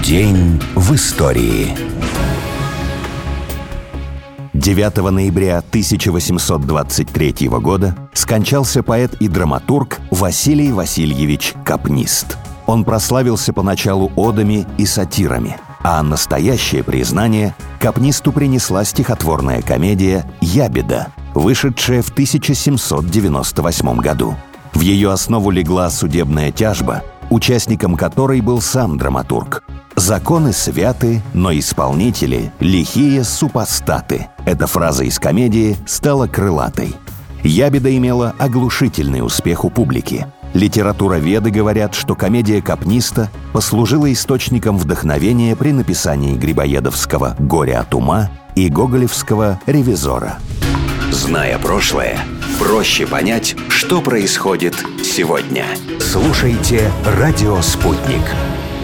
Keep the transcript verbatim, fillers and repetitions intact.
День в истории. девятого ноября тысяча восемьсот двадцать третьего года скончался поэт и драматург Василий Васильевич Капнист. Он прославился поначалу одами и сатирами, а настоящее признание Капнисту принесла стихотворная комедия «Ябеда», вышедшая в тысяча семьсот девяносто восьмом году. В ее основу легла судебная тяжба, участником которой был сам драматург. «Законы святы, но исполнители — лихие супостаты». Эта фраза из комедии стала крылатой. «Ябеда» имела оглушительный успех у публики. Литературоведы говорят, что комедия Капниста послужила источником вдохновения при написании Грибоедовского «Горе от ума» и гоголевского «Ревизора». Зная прошлое, проще понять, что происходит сегодня. Слушайте «Радио Спутник».